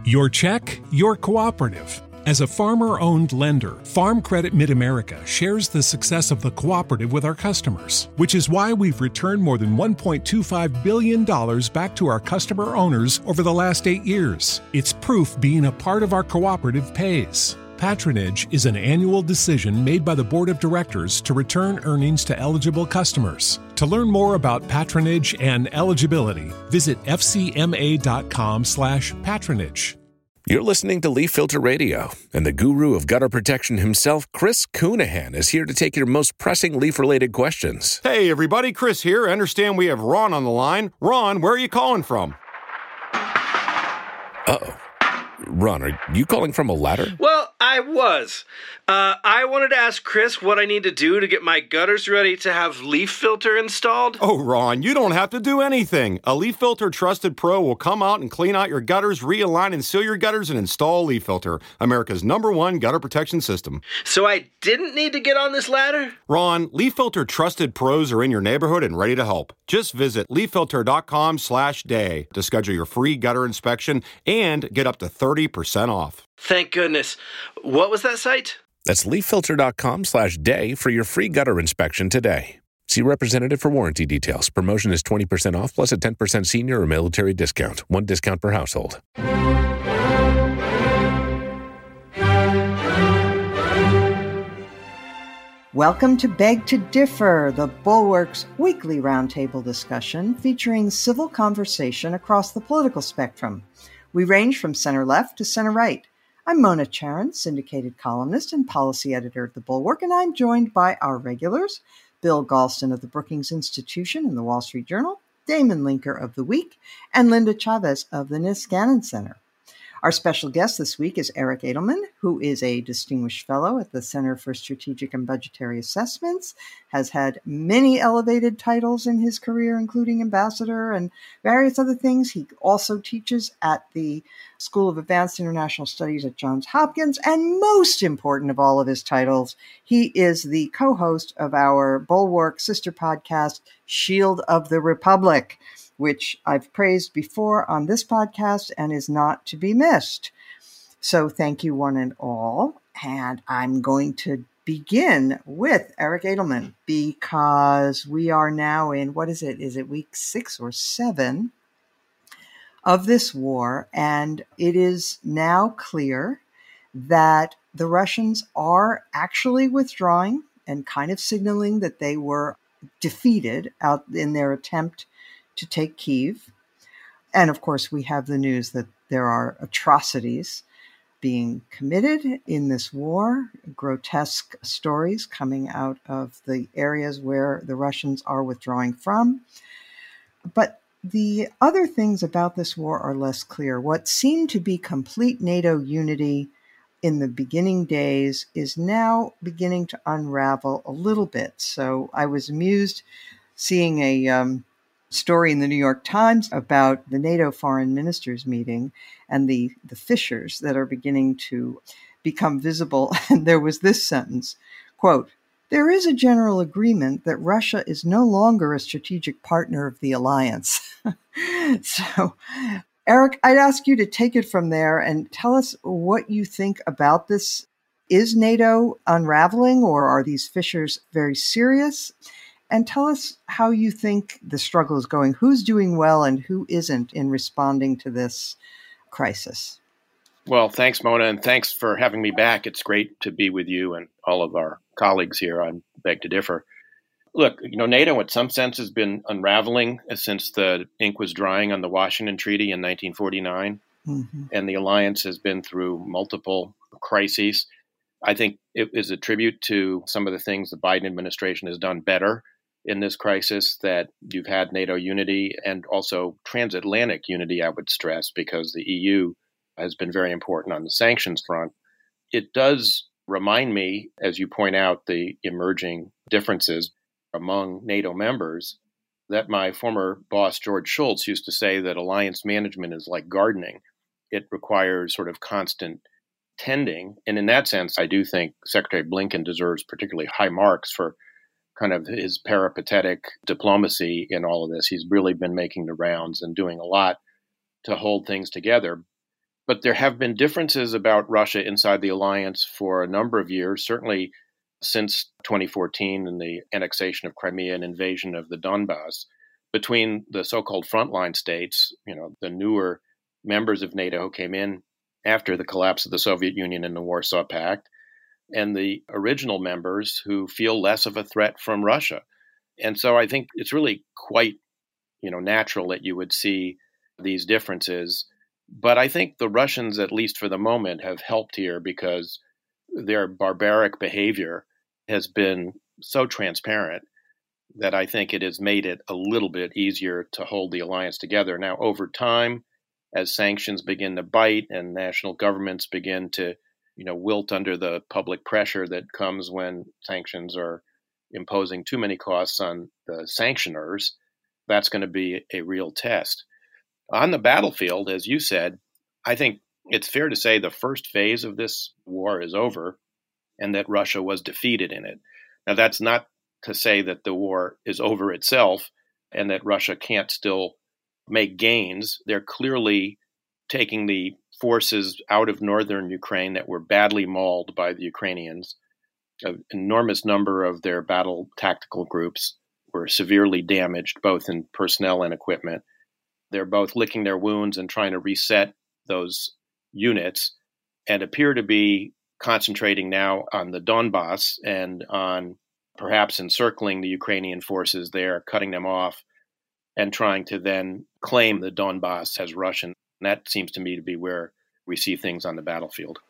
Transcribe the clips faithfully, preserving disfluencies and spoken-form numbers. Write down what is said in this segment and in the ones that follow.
Your check, your cooperative. As a farmer-owned lender, Farm Credit Mid-America shares the success of the cooperative with our customers, which is why we've returned more than one point two five billion dollars back to our customer owners over the last eight years. It's proof being a part of our cooperative pays. Patronage is an annual decision made by the Board of Directors to return earnings to eligible customers. To learn more about patronage and eligibility, visit f c m a dot com slash patronage. You're listening to Leaf Filter Radio, and the guru of gutter protection himself, Chris Coonahan, is here to take your most pressing leaf-related questions. Hey, everybody, Chris here. I understand we have Ron on the line. Ron, where are you calling from? Uh-oh. Ron, are you calling from a ladder? Well, I was. Uh, I wanted to ask Chris what I need to do to get my gutters ready to have Leaf Filter installed. Oh, Ron, you don't have to do anything. A Leaf Filter Trusted Pro will come out and clean out your gutters, realign and seal your gutters, and install Leaf Filter, America's number one gutter protection system. So I didn't need to get on this ladder? Ron, Leaf Filter Trusted Pros are in your neighborhood and ready to help. Just visit leaf filter dot com slash day to schedule your free gutter inspection and get up to thirty percent off. Thank goodness. What was that site? That's leaf filter dot com slash day for your free gutter inspection today. See representative for warranty details. Promotion is twenty percent off plus a ten percent senior or military discount. One discount per household. Welcome to Beg to Differ, the Bulwark's weekly roundtable discussion featuring civil conversation across the political spectrum. We range from center-left to center-right. I'm Mona Charen, syndicated columnist and policy editor at The Bulwark, and I'm joined by our regulars, Bill Galston of the Brookings Institution and the Wall Street Journal, Damon Linker of The Week, and Linda Chavez of the Niskanen Center. Our special guest this week is Eric Edelman, who is a distinguished fellow at the Center for Strategic and Budgetary Assessments, has had many elevated titles in his career, including ambassador and various other things. He also teaches at the School of Advanced International Studies at Johns Hopkins, and most important of all of his titles, he is the co-host of our Bulwark sister podcast, Shield of the Republic, which I've praised before on this podcast and is not to be missed. So thank you one and all. And I'm going to begin with Eric Edelman because we are now in, what is it? Is it week six or seven of this war? And it is now clear that the Russians are actually withdrawing and kind of signaling that they were defeated out in their attempt to take Kyiv. And of course, we have the news that there are atrocities being committed in this war, grotesque stories coming out of the areas where the Russians are withdrawing from. But the other things about this war are less clear. What seemed to be complete NATO unity in the beginning days is now beginning to unravel a little bit. So I was amused seeing a um, story in the New York Times about the NATO foreign ministers meeting and the, the fissures that are beginning to become visible. And there was this sentence, quote, "There is a general agreement that Russia is no longer a strategic partner of the alliance." So, Eric, I'd ask you to take it from there and tell us what you think about this. Is NATO unraveling, or are these fissures very serious? And tell us how you think the struggle is going. Who's doing well and who isn't in responding to this crisis? Well, thanks, Mona, and thanks for having me back. It's great to be with you and all of our colleagues here on Beg to Differ. Look, you know, NATO in some sense has been unraveling since the ink was drying on the Washington Treaty in nineteen forty-nine, mm-hmm. and the alliance has been through multiple crises. I think it is a tribute to some of the things the Biden administration has done better in this crisis, that you've had NATO unity and also transatlantic unity, I would stress, because the E U has been very important on the sanctions front. It does remind me, as you point out, the emerging differences among NATO members, that my former boss, George Shultz, used to say that alliance management is like gardening. It requires sort of constant tending. And in that sense, I do think Secretary Blinken deserves particularly high marks for kind of his peripatetic diplomacy in all of this. He's really been making the rounds and doing a lot to hold things together. But there have been differences about Russia inside the alliance for a number of years, certainly since twenty fourteen and the annexation of Crimea and invasion of the Donbass, between the so-called frontline states, you know, the newer members of NATO who came in after the collapse of the Soviet Union and the Warsaw Pact, and the original members who feel less of a threat from Russia. And so I think it's really quite, you know, natural that you would see these differences. But I think the Russians, at least for the moment, have helped here because their barbaric behavior has been so transparent that I think it has made it a little bit easier to hold the alliance together. Now, over time, as sanctions begin to bite and national governments begin to, you know, wilt under the public pressure that comes when sanctions are imposing too many costs on the sanctioners, that's going to be a real test. On the battlefield, as you said, I think it's fair to say the first phase of this war is over and that Russia was defeated in it. Now, that's not to say that the war is over itself and that Russia can't still make gains. They're clearly taking the forces out of northern Ukraine that were badly mauled by the Ukrainians. An enormous number of their battle tactical groups were severely damaged, both in personnel and equipment. They're both licking their wounds and trying to reset those units and appear to be concentrating now on the Donbass and on perhaps encircling the Ukrainian forces there, cutting them off, and trying to then claim the Donbass as Russian. And that seems to me to be where we see things on the battlefield.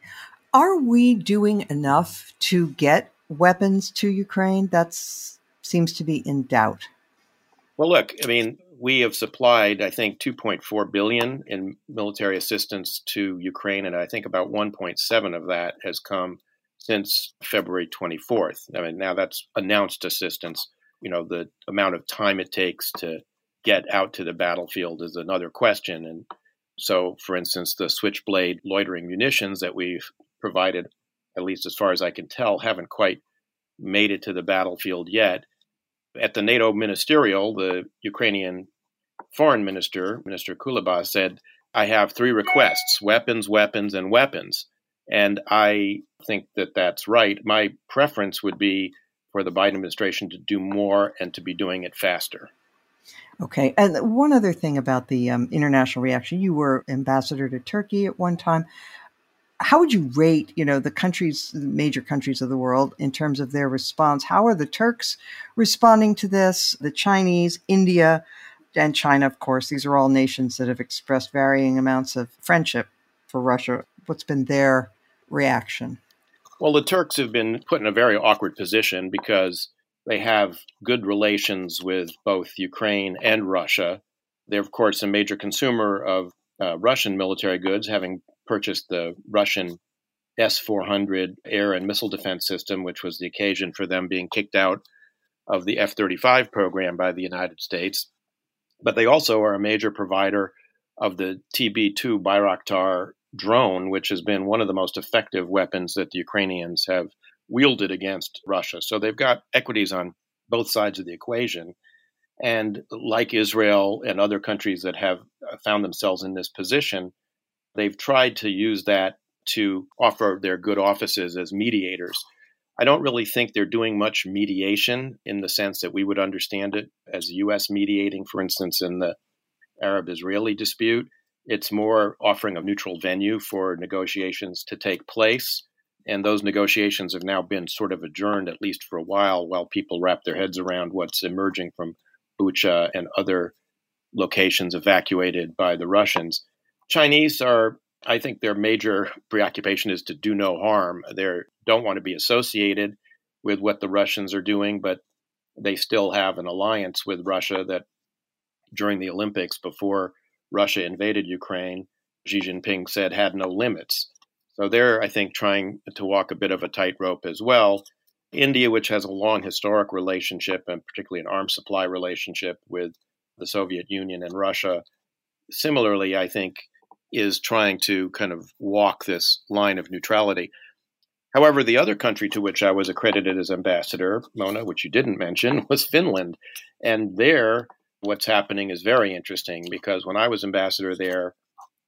Are we doing enough to get weapons to Ukraine? That seems to be in doubt. Well, look, I mean, we have supplied, I think, two point four billion dollars in military assistance to Ukraine, and I think about one point seven of that has come since February twenty-fourth. I mean, now that's announced assistance. You know, the amount of time it takes to get out to the battlefield is another question. And so, for instance, the Switchblade loitering munitions that we've provided, at least as far as I can tell, haven't quite made it to the battlefield yet. At the NATO ministerial, the Ukrainian foreign minister, Minister Kuleba, said, I have three requests, weapons, weapons, and weapons. And I think that that's right. My preference would be for the Biden administration to do more and to be doing it faster. Okay. And one other thing about the um, international reaction, you were ambassador to Turkey at one time. How would you rate, you know, the countries, the major countries of the world in terms of their response? How are the Turks responding to this? The Chinese, India, and China, of course, these are all nations that have expressed varying amounts of friendship for Russia. What's been their reaction? Well, the Turks have been put in a very awkward position because they have good relations with both Ukraine and Russia. They're, of course, a major consumer of uh, Russian military goods, having purchased the Russian S four hundred air and missile defense system, which was the occasion for them being kicked out of the F thirty-five program by the United States. But they also are a major provider of the T B two Bayraktar drone, which has been one of the most effective weapons that the Ukrainians have wielded against Russia. So they've got equities on both sides of the equation. And like Israel and other countries that have found themselves in this position, they've tried to use that to offer their good offices as mediators. I don't really think they're doing much mediation in the sense that we would understand it as the U S mediating, for instance, in the Arab-Israeli dispute. It's more offering a neutral venue for negotiations to take place. And those negotiations have now been sort of adjourned, at least for a while, while people wrap their heads around what's emerging from Bucha and other locations evacuated by the Russians. Chinese are, I think their major preoccupation is to do no harm. They don't want to be associated with what the Russians are doing, but they still have an alliance with Russia that during the Olympics, before Russia invaded Ukraine, Xi Jinping said had no limits. So they're, I think, trying to walk a bit of a tightrope as well. India, which has a long historic relationship, and particularly an arms supply relationship with the Soviet Union and Russia, similarly, I think, is trying to kind of walk this line of neutrality. However, the other country to which I was accredited as ambassador, Mona, which you didn't mention, was Finland. And there, what's happening is very interesting because when I was ambassador there,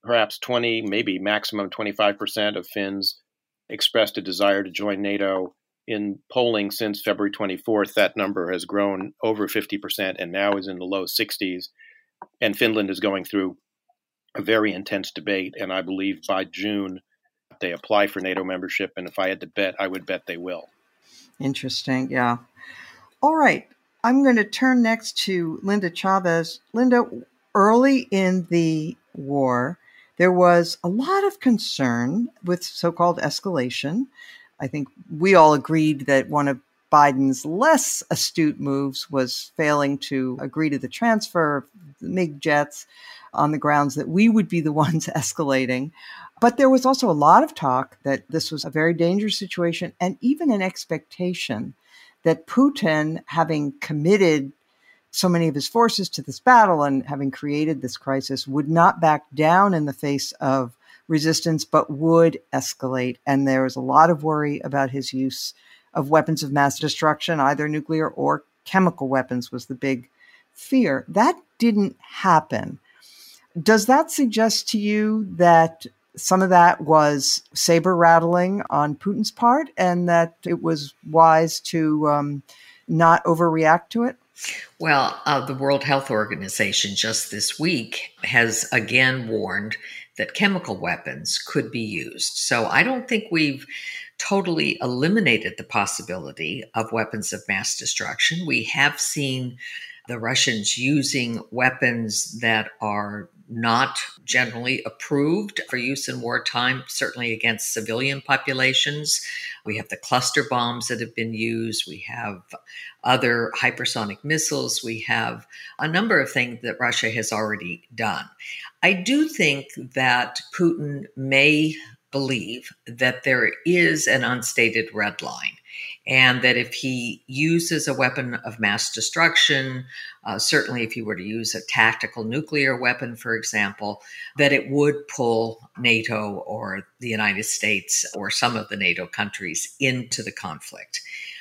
perhaps twenty, maybe maximum twenty-five percent of Finns expressed a desire to join NATO. In polling since February twenty-fourth, that number has grown over fifty percent and now is in the low sixties. And Finland is going through a very intense debate. And I believe by June, they apply for NATO membership. And if I had to bet, I would bet they will. Interesting. Yeah. All right. I'm going to turn next to Linda Chavez. Linda, early in the war, there was a lot of concern with so-called escalation. I think we all agreed that one of Biden's less astute moves was failing to agree to the transfer of the MiG jets on the grounds that we would be the ones escalating. But there was also a lot of talk that this was a very dangerous situation and even an expectation that Putin, having committed so many of his forces to this battle and having created this crisis, would not back down in the face of resistance, but would escalate. And there was a lot of worry about his use of weapons of mass destruction, either nuclear or chemical weapons was the big fear. That didn't happen. Does that suggest to you that some of that was saber rattling on Putin's part and that it was wise to um, not overreact to it? Well, uh, the World Health Organization just this week has again warned that chemical weapons could be used. So I don't think we've totally eliminated the possibility of weapons of mass destruction. We have seen the Russians using weapons that are not generally approved for use in wartime, certainly against civilian populations. We have the cluster bombs that have been used. We have other hypersonic missiles. We have a number of things that Russia has already done. I do think that Putin may believe that there is an unstated red line, and that if he uses a weapon of mass destruction, uh, certainly if he were to use a tactical nuclear weapon, for example, that it would pull NATO or the United States or some of the NATO countries into the conflict.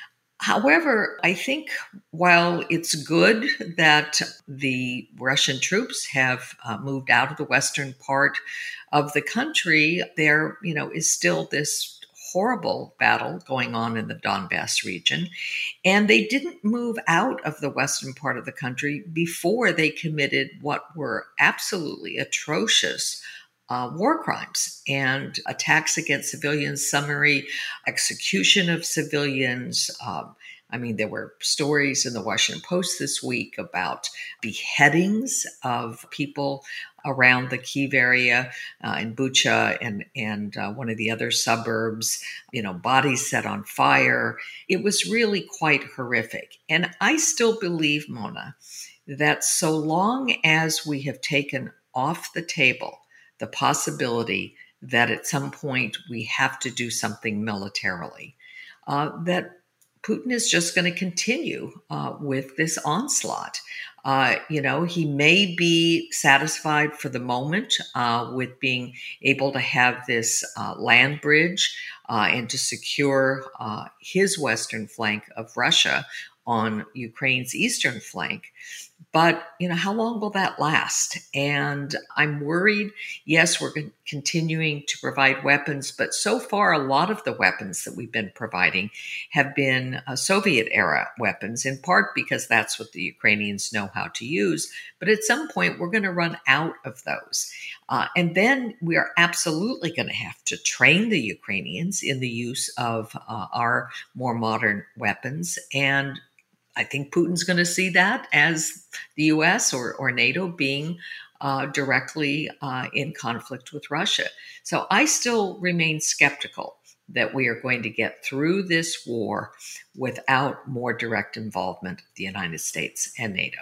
However, I think while it's good that the Russian troops have uh, moved out of the western part of the country, there, you know, is still this horrible battle going on in the Donbass region. And they didn't move out of the western part of the country before they committed what were absolutely atrocious Uh, war crimes and attacks against civilians, summary execution of civilians. Um, I mean, there were stories in the Washington Post this week about beheadings of people around the Kyiv area, uh, in Bucha and, and uh, one of the other suburbs, you know, bodies set on fire. It was really quite horrific. And I still believe, Mona, that so long as we have taken off the table the possibility that at some point we have to do something militarily, uh, that Putin is just going to continue uh, with this onslaught. Uh, you know, he may be satisfied for the moment uh, with being able to have this uh, land bridge uh, and to secure uh, his western flank of Russia on Ukraine's eastern flank. But, you know, how long will that last? And I'm worried, yes, we're continuing to provide weapons, but so far, a lot of the weapons that we've been providing have been uh, Soviet-era weapons, in part because that's what the Ukrainians know how to use. But at some point, we're going to run out of those. Uh, and then we are absolutely going to have to train the Ukrainians in the use of uh, our more modern weapons. And I think Putin's going to see that as the U S or, or NATO being uh, directly uh, in conflict with Russia. So I still remain skeptical that we are going to get through this war without more direct involvement of the United States and NATO.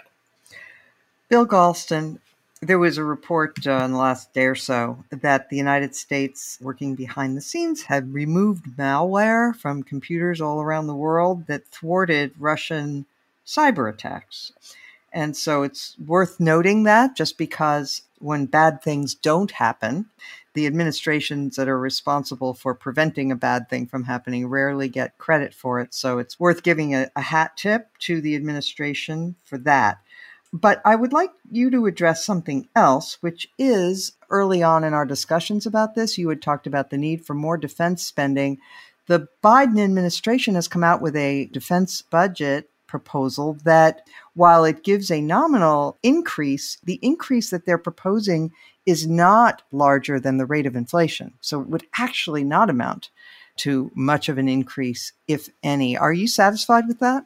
Bill Galston, there was a report uh, in the last day or so that the United States, working behind the scenes, had removed malware from computers all around the world that thwarted Russian cyber attacks. And so it's worth noting that, just because when bad things don't happen, the administrations that are responsible for preventing a bad thing from happening rarely get credit for it. So it's worth giving a, a hat tip to the administration for that. But I would like you to address something else, which is early on in our discussions about this, you had talked about the need for more defense spending. The Biden administration has come out with a defense budget proposal that, while it gives a nominal increase, the increase that they're proposing is not larger than the rate of inflation. So it would actually not amount to much of an increase, if any. Are you satisfied with that?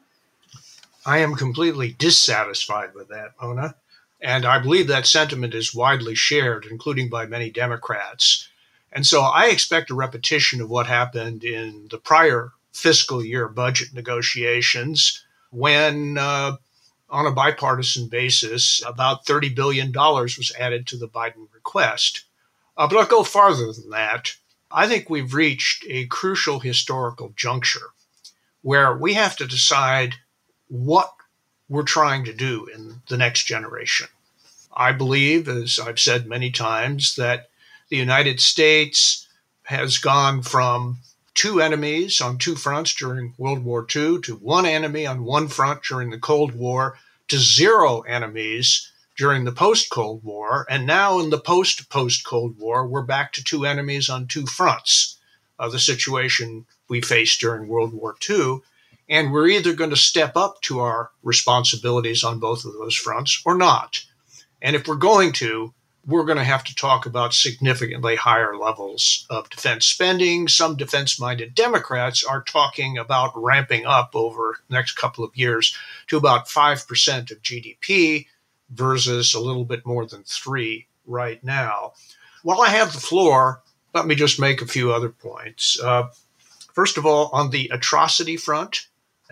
I am completely dissatisfied with that, Mona. And I believe that sentiment is widely shared, including by many Democrats. And so I expect a repetition of what happened in the prior fiscal year budget negotiations when, uh, on a bipartisan basis, about thirty billion dollars was added to the Biden request. Uh, but I'll go farther than that. I think we've reached a crucial historical juncture where we have to decide what we're trying to do in the next generation. I believe, as I've said many times, that the United States has gone from two enemies on two fronts during World War Two to one enemy on one front during the Cold War to zero enemies during the post-Cold War. And now in the post-post-Cold War, we're back to two enemies on two fronts of the situation we faced during World War Two. And we're either going to step up to our responsibilities on both of those fronts or not. And if we're going to, we're going to have to talk about significantly higher levels of defense spending. Some defense-minded Democrats are talking about ramping up over the next couple of years to about five percent of G D P versus a little bit more than three right now. While I have the floor, let me just make a few other points. Uh, first of all, on the atrocity front,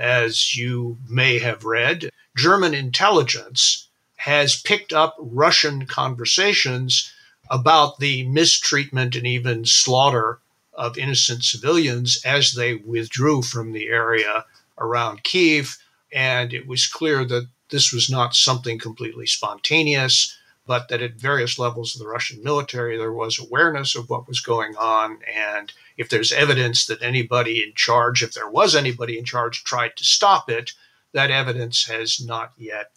as you may have read, German intelligence has picked up Russian conversations about the mistreatment and even slaughter of innocent civilians as they withdrew from the area around Kyiv. And it was clear that this was not something completely spontaneous, but that at various levels of the Russian military, there was awareness of what was going on. And if there's evidence that anybody in charge, if there was anybody in charge, tried to stop it, that evidence has not yet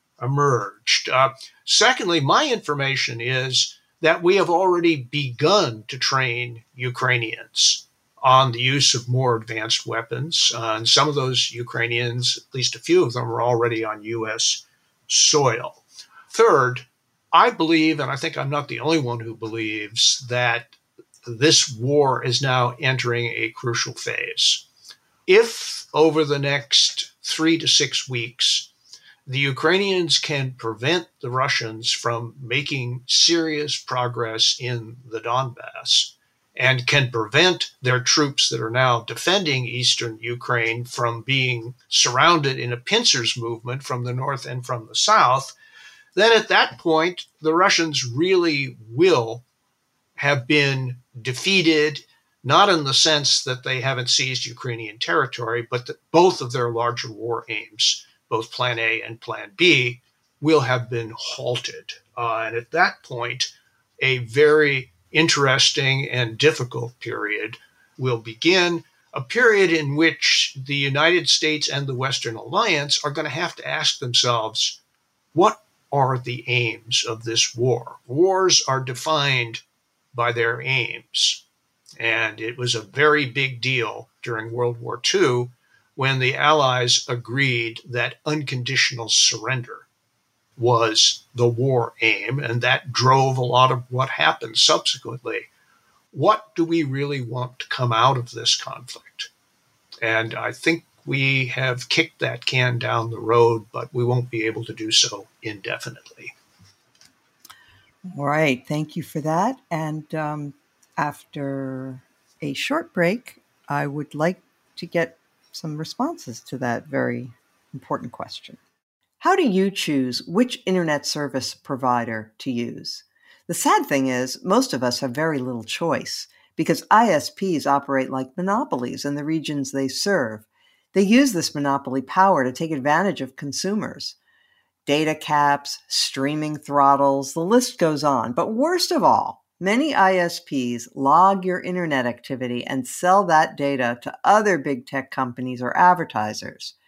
emerged. Uh, secondly, my information is that we have already begun to train Ukrainians on the use of more advanced weapons. Uh, and some of those Ukrainians, at least a few of them, are already on U S soil. Third, I believe, and I think I'm not the only one who believes, that this war is now entering a crucial phase. If over the next three to six weeks, the Ukrainians can prevent the Russians from making serious progress in the Donbass and can prevent their troops that are now defending eastern Ukraine from being surrounded in a pincers movement from the north and from the south, then at that point, the Russians really will have been defeated, not in the sense that they haven't seized Ukrainian territory, but that both of their larger war aims, both Plan A and Plan B, will have been halted. Uh, and at that point, a very interesting and difficult period will begin, a period in which the United States and the Western Alliance are going to have to ask themselves, what are the aims of this war? Wars are defined by their aims. And it was a very big deal during World War Two when the Allies agreed that unconditional surrender was the war aim, and that drove a lot of what happened subsequently. What do we really want to come out of this conflict? And I think we have kicked that can down the road, but we won't be able to do so indefinitely. All right. Thank you for that. And um, after a short break, I would like to get some responses to that very important question. How do you choose which internet service provider to use? The sad thing is, most of us have very little choice because I S Ps operate like monopolies in the regions they serve. They use this monopoly power to take advantage of consumers. Data caps, streaming throttles, the list goes on. But worst of all, many I S Ps log your internet activity and sell that data to other big tech companies or advertisers.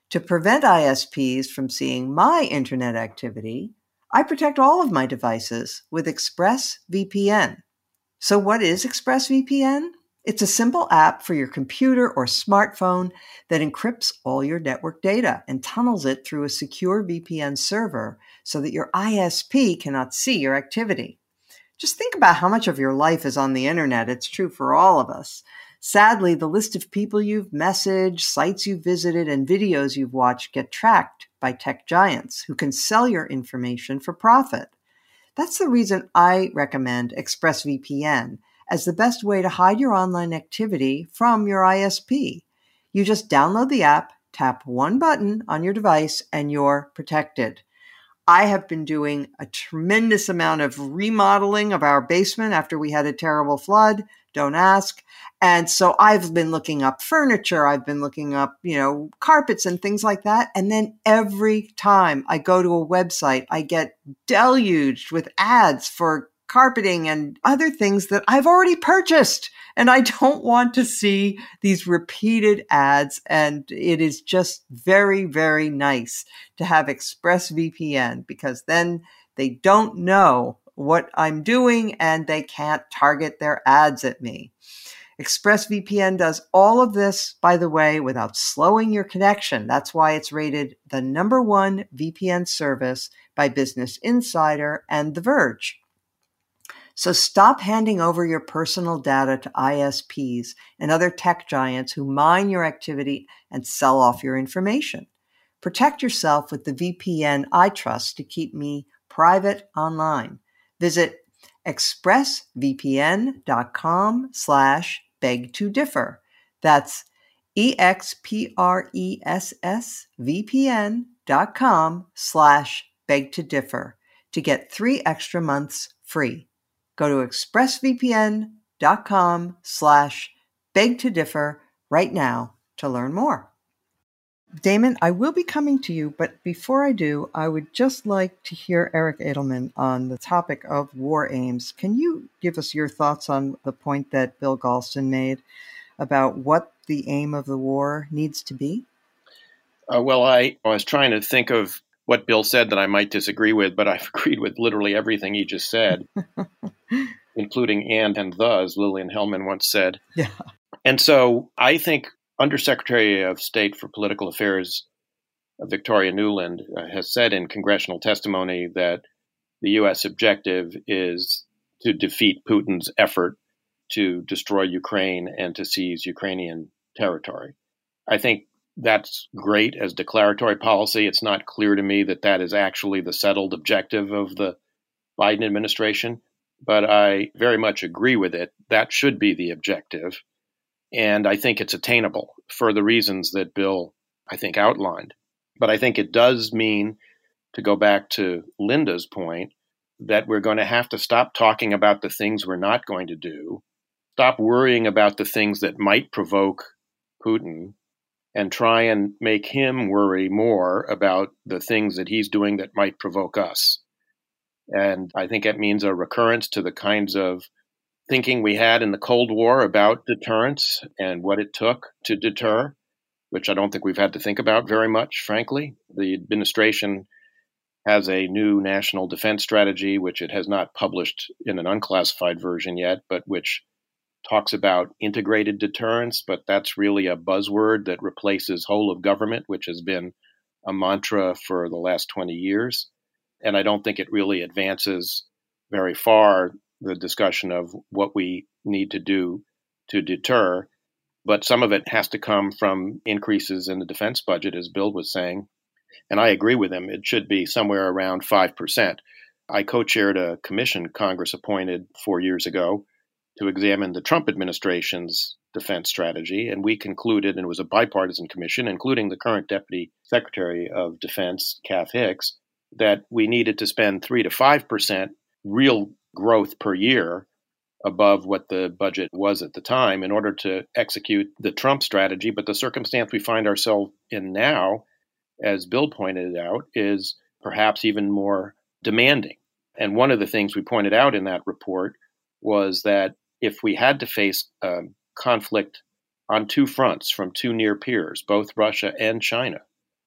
To prevent I S Ps from seeing my internet activity, I protect all of my devices with ExpressVPN. So what is ExpressVPN? It's a simple app for your computer or smartphone that encrypts all your network data and tunnels it through a secure V P N server so that your I S P cannot see your activity. Just think about how much of your life is on the internet. It's true for all of us. Sadly, the list of people you've messaged, sites you've visited, and videos you've watched get tracked by tech giants who can sell your information for profit. That's the reason I recommend ExpressVPN as the best way to hide your online activity from your I S P. You just download the app, tap one button on your device, and you're protected. I have been doing a tremendous amount of remodeling of our basement after we had a terrible flood. Don't ask. And so I've been looking up furniture. I've been looking up, you know, carpets and things like that. And then every time I go to a website, I get deluged with ads for carpeting and other things that I've already purchased. And I don't want to see these repeated ads. And it is just very, very nice to have ExpressVPN because then they don't know what I'm doing and they can't target their ads at me. ExpressVPN does all of this, by the way, without slowing your connection. That's why it's rated the number one V P N service by Business Insider and The Verge. So stop handing over your personal data to I S Ps and other tech giants who mine your activity and sell off your information. Protect yourself with the V P N I trust to keep me private online. Visit expressvpn.com slash beg to differ. That's E-X-P-R-E-S-S-V-P-N dot com slash beg to differ to get three extra months free. Go to expressvpn.com slash beg to differ right now to learn more. Damon, I will be coming to you, but before I do, I would just like to hear Eric Edelman on the topic of war aims. Can you give us your thoughts on the point that Bill Galston made about what the aim of the war needs to be? Uh, well, I, I was trying to think of what Bill said that I might disagree with, but I've agreed with literally everything he just said, including and and the, as Lillian Hellman once said. Yeah. And so I think Undersecretary of State for Political Affairs Victoria Nuland uh, has said in congressional testimony that the U S objective is to defeat Putin's effort to destroy Ukraine and to seize Ukrainian territory. I think that's great as declaratory policy. It's not clear to me that that is actually the settled objective of the Biden administration, but I very much agree with it. That should be the objective. And I think it's attainable for the reasons that Bill, I think, outlined. But I think it does mean, to go back to Linda's point, that we're going to have to stop talking about the things we're not going to do, stop worrying about the things that might provoke Putin, and try and make him worry more about the things that he's doing that might provoke us. And I think it means a recurrence to the kinds of thinking we had in the Cold War about deterrence and what it took to deter, which I don't think we've had to think about very much, frankly. The administration has a new national defense strategy, which it has not published in an unclassified version yet, but which talks about integrated deterrence, but that's really a buzzword that replaces whole of government, which has been a mantra for the last twenty years. And I don't think it really advances very far the discussion of what we need to do to deter. But some of it has to come from increases in the defense budget, as Bill was saying. And I agree with him. It should be somewhere around five percent. I co-chaired a commission Congress appointed four years ago to examine the Trump administration's defense strategy. And we concluded, and it was a bipartisan commission, including the current Deputy Secretary of Defense, Kath Hicks, that we needed to spend three to five percent real growth per year above what the budget was at the time in order to execute the Trump strategy. But the circumstance we find ourselves in now, as Bill pointed out, is perhaps even more demanding. And one of the things we pointed out in that report was that if we had to face a conflict on two fronts from two near peers, both Russia and China,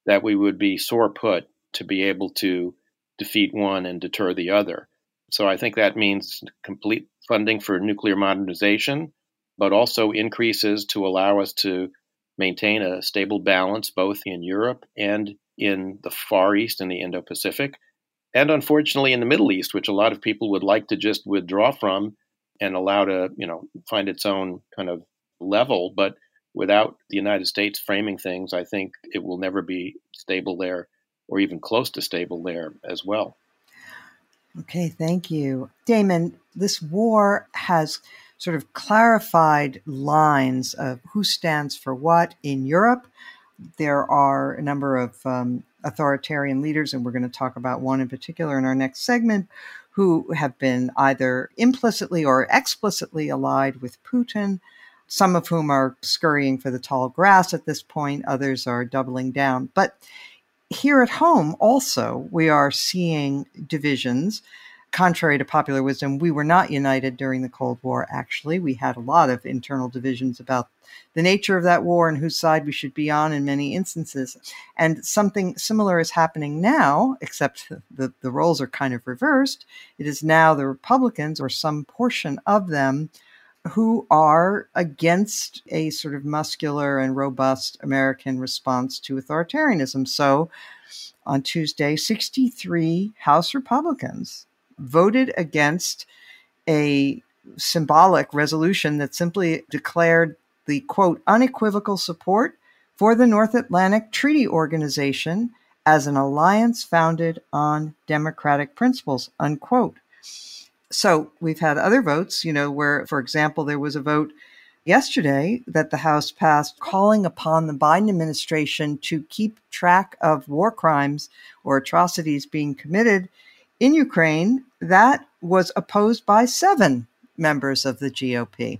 that we would be sore put to be able to defeat one and deter the other. So I think that means complete funding for nuclear modernization, but also increases to allow us to maintain a stable balance both in Europe and in the Far East and the Indo-Pacific, and unfortunately in the Middle East, which a lot of people would like to just withdraw from and allow to, you know, find its own kind of level. But without the United States framing things, I think it will never be stable there or even close to stable there as well. Okay, thank you. Damon, this war has sort of clarified lines of who stands for what in Europe. There are a number of um, authoritarian leaders, and we're going to talk about one in particular in our next segment, who have been either implicitly or explicitly allied with Putin, some of whom are scurrying for the tall grass at this point, others are doubling down. But here at home also, we are seeing divisions. Contrary to popular wisdom, we were not united during the Cold War, actually. We had a lot of internal divisions about the nature of that war and whose side we should be on in many instances. And something similar is happening now, except the, the roles are kind of reversed. It is now the Republicans, or some portion of them, who are against a sort of muscular and robust American response to authoritarianism. So on Tuesday, sixty-three House Republicans voted against a symbolic resolution that simply declared the, quote, unequivocal support for the North Atlantic Treaty Organization as an alliance founded on democratic principles, unquote. So we've had other votes, you know, where, for example, there was a vote yesterday that the House passed calling upon the Biden administration to keep track of war crimes or atrocities being committed in Ukraine. That was opposed by seven members of the G O P.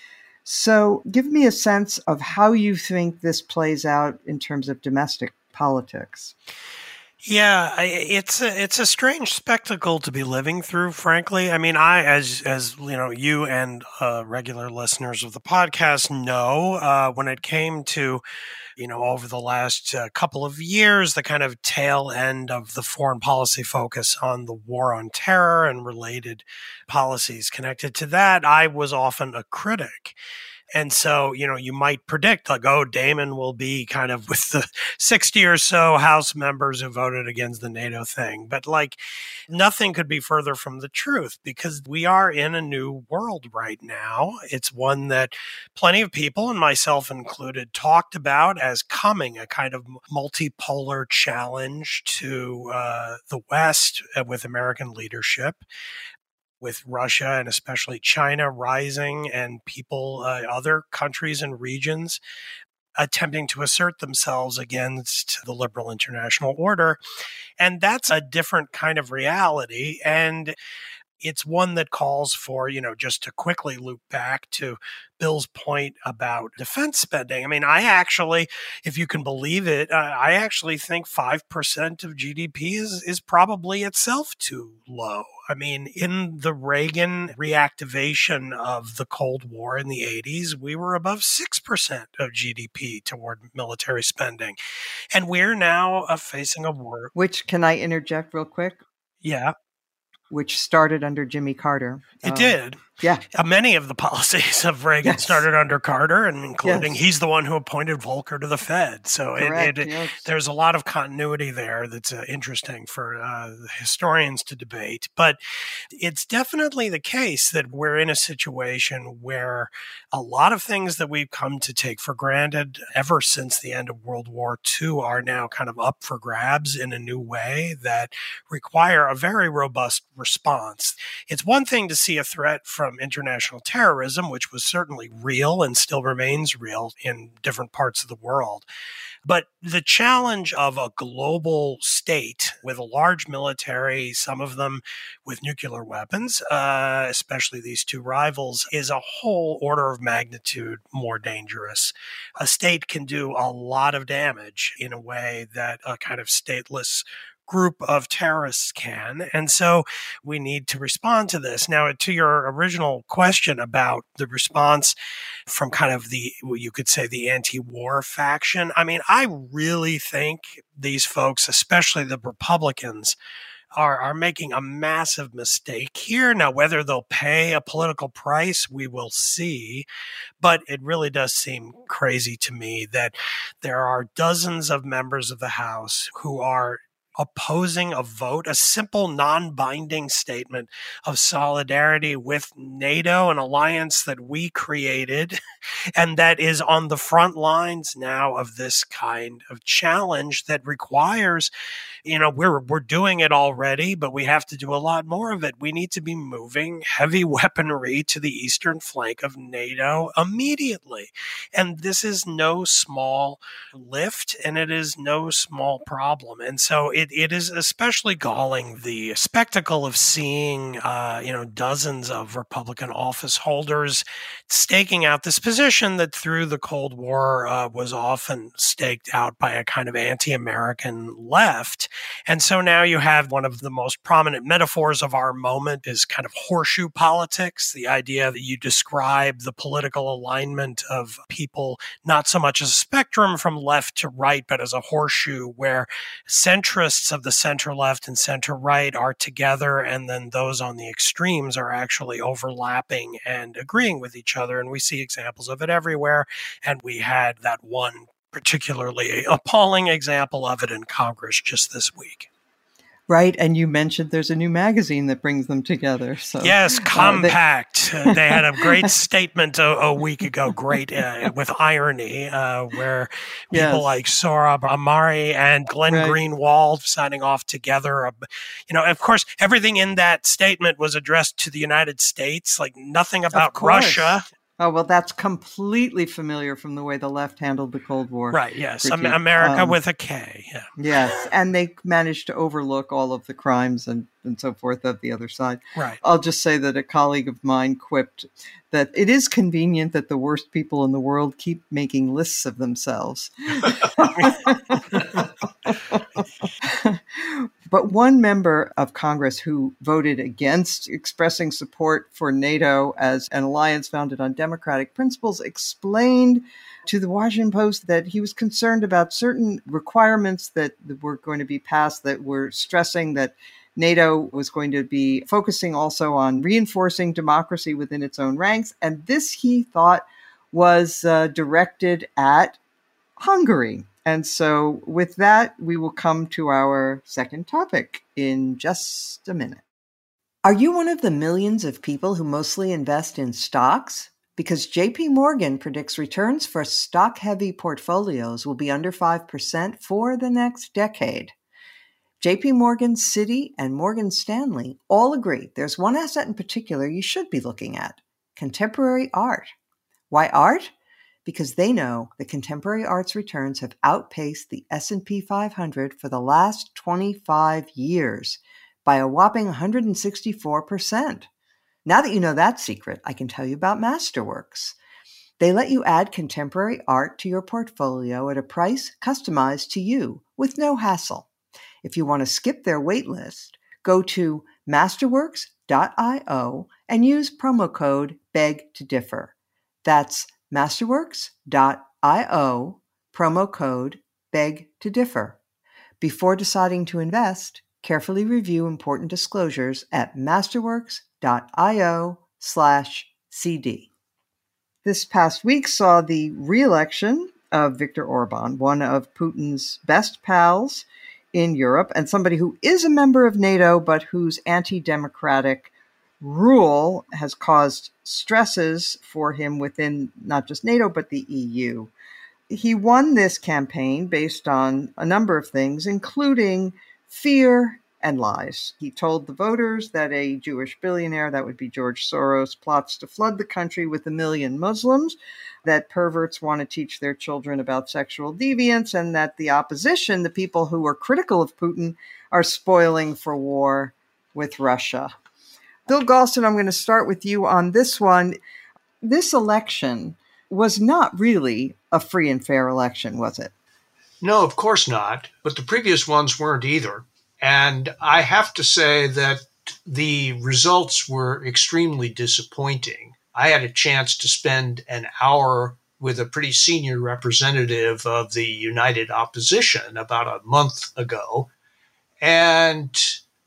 So give me a sense of how you think this plays out in terms of domestic politics. Yeah, I- it's a, it's a strange spectacle to be living through, frankly. I mean, I, as as you know, you and uh, regular listeners of the podcast know, uh, when it came to, you know, over the last uh, couple of years, the kind of tail end of the foreign policy focus on the war on terror and related policies connected to that, I was often a critic. And so, you know, you might predict like, oh, Damon will be kind of with the sixty or so House members who voted against the NATO thing. But like nothing could be further from the truth, because we are in a new world right now. It's one that plenty of people, and myself included, talked about as coming, a kind of multipolar challenge to uh, the West uh, with American leadership, with Russia and especially China rising, and people, uh, other countries and regions attempting to assert themselves against the liberal international order. And that's a different kind of reality. And it's one that calls for, you know, just to quickly loop back to Bill's point about defense spending. I mean, I actually, if you can believe it, uh, I actually think five percent of G D P is, is probably itself too low. I mean, in the Reagan reactivation of the Cold War in the eighties, we were above six percent of G D P toward military spending. And we're now uh, facing a war. Which, can I interject real quick? Yeah. Which started under Jimmy Carter. It um, did. Yeah. Uh, many of the policies of Reagan Yes. started under Carter, and including Yes. he's the one who appointed Volcker to the Fed. So it, Correct, it, yes. there's a lot of continuity there that's uh, interesting for uh, the historians to debate. But it's definitely the case that we're in a situation where a lot of things that we've come to take for granted ever since the end of World War Two are now kind of up for grabs in a new way that require a very robust response. It's one thing to see a threat from international terrorism, which was certainly real and still remains real in different parts of the world. But the challenge of a global state with a large military, some of them with nuclear weapons, uh, especially these two rivals, is a whole order of magnitude more dangerous. A state can do a lot of damage in a way that a kind of stateless group of terrorists can. And so we need to respond to this. Now, to your original question about the response from kind of the, what you could say, the anti-war faction, I mean, I really think these folks, especially the Republicans, are, are making a massive mistake here. Now, whether they'll pay a political price, we will see. But it really does seem crazy to me that there are dozens of members of the House who are opposing a vote, a simple non-binding statement of solidarity with NATO, an alliance that we created and that is on the front lines now of this kind of challenge that requires, you know, we're we're doing it already, but we have to do a lot more of it. We need to be moving heavy weaponry to the eastern flank of NATO immediately. And this is no small lift, and it is no small problem. And so it It, it is especially galling, the spectacle of seeing, uh, you know, dozens of Republican office holders staking out this position that through the Cold War uh, was often staked out by a kind of anti-American left. And so now you have one of the most prominent metaphors of our moment is kind of horseshoe politics, the idea that you describe the political alignment of people not so much as a spectrum from left to right, but as a horseshoe where centrists of the center left and center right are together, and then those on the extremes are actually overlapping and agreeing with each other. And we see examples of it everywhere. And we had that one particularly appalling example of it in Congress just this week. Right. And you mentioned there's a new magazine that brings them together. So yes, Compact. Uh, they- uh, they had a great statement a, a week ago, great uh, with irony, uh, where people Yes. like Sohrab Ahmari and Glenn Right. Greenwald signing off together. Uh, you know, of course, everything in that statement was addressed to the United States, like nothing about course. Russia. Oh, well, that's completely familiar from the way the left handled the Cold War. Right, yes. critique. Am- America Um, with a K. Yeah. Yes, and they managed to overlook all of the crimes and, and so forth of the other side. Right. I'll just say that a colleague of mine quipped that it is convenient that the worst people in the world keep making lists of themselves. But one member of Congress who voted against expressing support for NATO as an alliance founded on democratic principles explained to the Washington Post that he was concerned about certain requirements that were going to be passed that were stressing that NATO was going to be focusing also on reinforcing democracy within its own ranks. And this, he thought, was uh, directed at Hungary. And so with that, we will come to our second topic in just a minute. Are you one of the millions of people who mostly invest in stocks? Because J P Morgan predicts returns for stock-heavy portfolios will be under five percent for the next decade. J P Morgan, Citi, and Morgan Stanley all agree there's one asset in particular you should be looking at: contemporary art. Why art? Because they know that contemporary art's returns have outpaced the S and P five hundred for the last twenty-five years by a whopping one hundred sixty-four percent. Now that you know that secret, I can tell you about Masterworks. They let you add contemporary art to your portfolio at a price customized to you with no hassle. If you want to skip their wait list, go to masterworks dot io and use promo code beg to differ. That's masterworks dot io, promo code beg to differ. Before deciding to invest, carefully review important disclosures at masterworks dot io slash cd. This past week saw the re-election of Viktor Orban, one of Putin's best pals in Europe and somebody who is a member of NATO, but whose anti-democratic rule has caused stresses for him within not just NATO, but the E U. He won this campaign based on a number of things, including fear and lies. He told the voters that a Jewish billionaire, that would be George Soros, plots to flood the country with a million Muslims, that perverts want to teach their children about sexual deviance, and that the opposition, the people who are critical of Putin, are spoiling for war with Russia. Bill Galston, I'm going to start with you on this one. This election was not really a free and fair election, was it? No, of course not. But the previous ones weren't either. And I have to say that the results were extremely disappointing. I had a chance to spend an hour with a pretty senior representative of the United Opposition about a month ago, and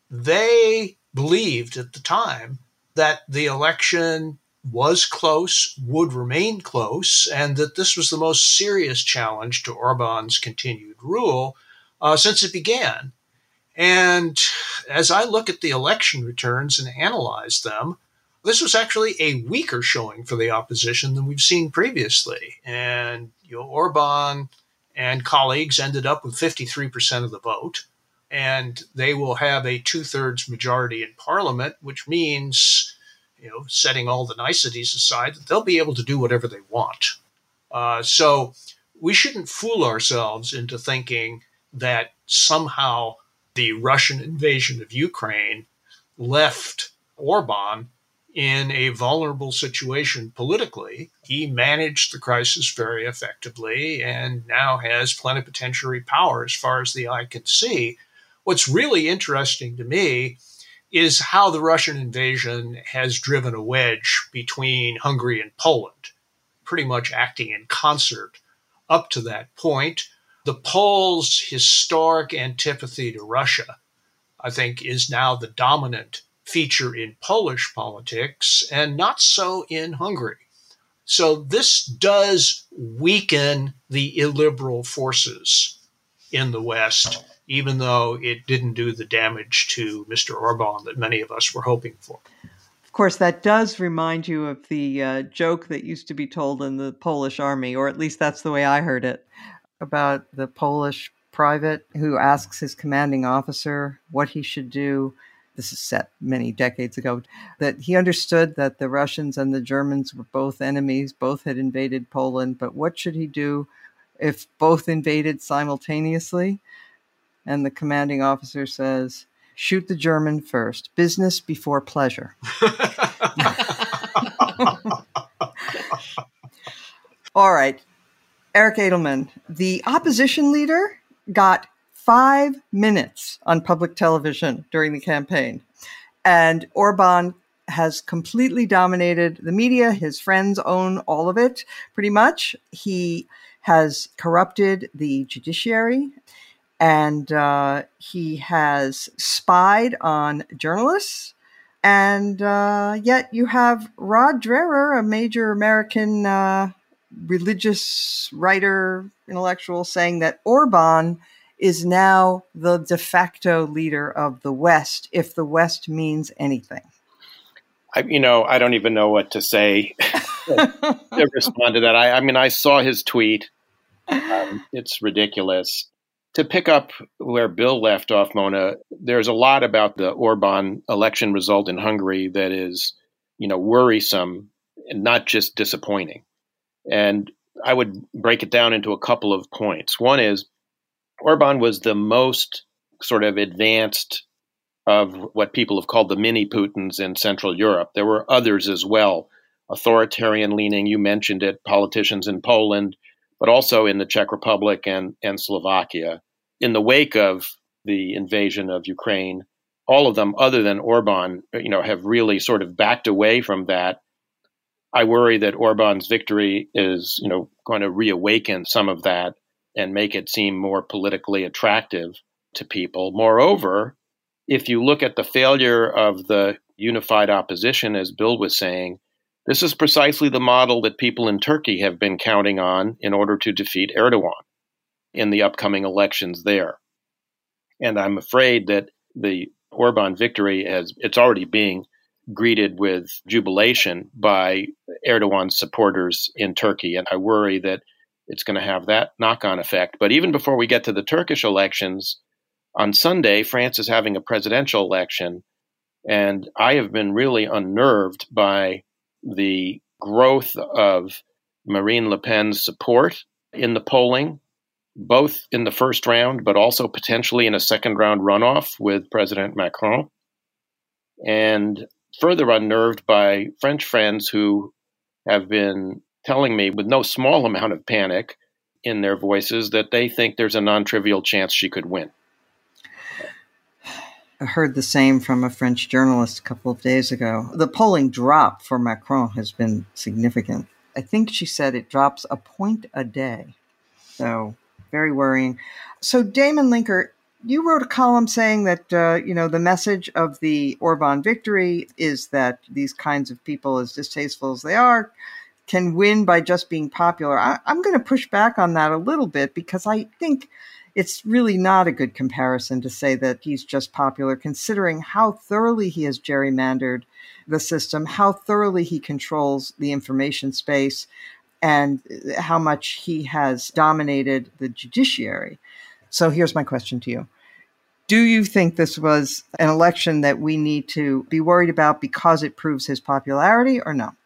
they believed at the time that the election was close, would remain close, and that this was the most serious challenge to Orban's continued rule uh, since it began. And as I look at the election returns and analyze them, this was actually a weaker showing for the opposition than we've seen previously. And you know, Orban and colleagues ended up with fifty-three percent of the vote, and they will have a two-thirds majority in parliament, which means, you know, setting all the niceties aside, that they'll be able to do whatever they want. Uh, so we shouldn't fool ourselves into thinking that somehow the Russian invasion of Ukraine left Orban in a vulnerable situation politically. He managed the crisis very effectively and now has plenipotentiary power as far as the eye can see. What's really interesting to me is how the Russian invasion has driven a wedge between Hungary and Poland, pretty much acting in concert up to that point. The Poles' historic antipathy to Russia, I think, is now the dominant feature in Polish politics and not so in Hungary. So this does weaken the illiberal forces in the West, even though it didn't do the damage to Mister Orban that many of us were hoping for. Of course, that does remind you of the uh, joke that used to be told in the Polish army, or at least that's the way I heard it, about the Polish private who asks his commanding officer what he should do. This is set many decades ago, that he understood that the Russians and the Germans were both enemies, both had invaded Poland, but what should he do if both invaded simultaneously? And the commanding officer says, shoot the German first, business before pleasure. All right, Eric Edelman, the opposition leader got five minutes on public television during the campaign. And Orban has completely dominated the media. His friends own all of it, pretty much. He has corrupted the judiciary, and uh, he has spied on journalists. And uh, yet you have Rod Dreher, a major American uh, religious writer, intellectual, saying that Orban is now the de facto leader of the West, if the West means anything. I, you know, I don't even know what to say to respond to that. I, I mean, I saw his tweet. Um, it's ridiculous. To pick up where Bill left off, Mona, there's a lot about the Orban election result in Hungary that is, you know, worrisome and not just disappointing. And I would break it down into a couple of points. One is, Orban was the most sort of advanced of what people have called the mini Putins in Central Europe. There were others as well, authoritarian leaning. You mentioned it, politicians in Poland, but also in the Czech Republic and, and Slovakia. In the wake of the invasion of Ukraine, all of them, other than Orban, you know, have really sort of backed away from that. I worry that Orban's victory is, you know, going to reawaken some of that and make it seem more politically attractive to people. Moreover, if you look at the failure of the unified opposition, as Bill was saying, this is precisely the model that people in Turkey have been counting on in order to defeat Erdogan in the upcoming elections there. And I'm afraid that the Orban victory, has it's already being greeted with jubilation by Erdogan's supporters in Turkey. And I worry that it's going to have that knock-on effect. But even before we get to the Turkish elections, on Sunday, France is having a presidential election. And I have been really unnerved by the growth of Marine Le Pen's support in the polling, both in the first round, but also potentially in a second round runoff with President Macron. And further unnerved by French friends who have been telling me with no small amount of panic in their voices that they think there's a non-trivial chance she could win. heard the same from a French journalist a couple of days ago. The polling drop for Macron has been significant. I think she said it drops a point a day. So very worrying. So Damon Linker, you wrote a column saying that, uh, you know, the message of the Orban victory is that these kinds of people, as distasteful as they are, can win by just being popular. I, I'm going to push back on that a little bit because I think it's really not a good comparison to say that he's just popular, considering how thoroughly he has gerrymandered the system, how thoroughly he controls the information space, and how much he has dominated the judiciary. So here's my question to you. Do you think this was an election that we need to be worried about because it proves his popularity, or no?